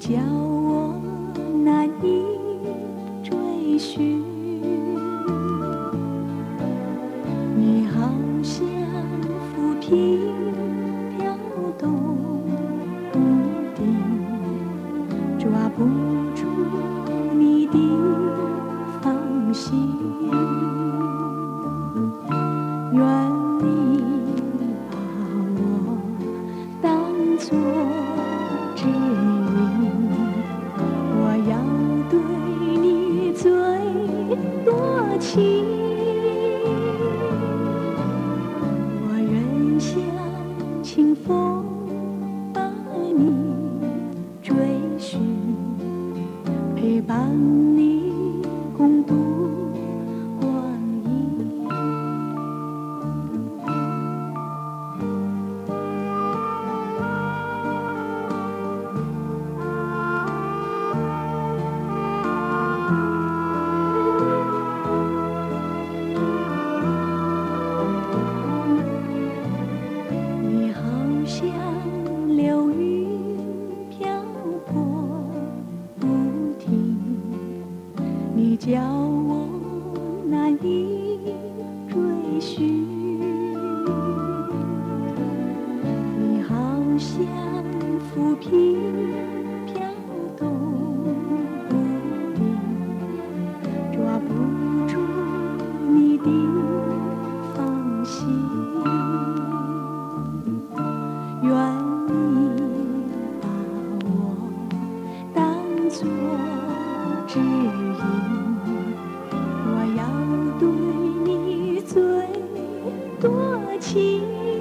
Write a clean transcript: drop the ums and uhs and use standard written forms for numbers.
叫我难以追寻，你好像浮萍飘动不定，抓不住你的芳心。愿你把我当作指引，我要对你最多情。我愿像清风把你追寻，陪伴你共度光阴。你好像流云飘泊不停，你叫我难以追寻。你好像浮萍飘动不定，抓不住你的芳心。愿你把我当作指引，我要对你最多情。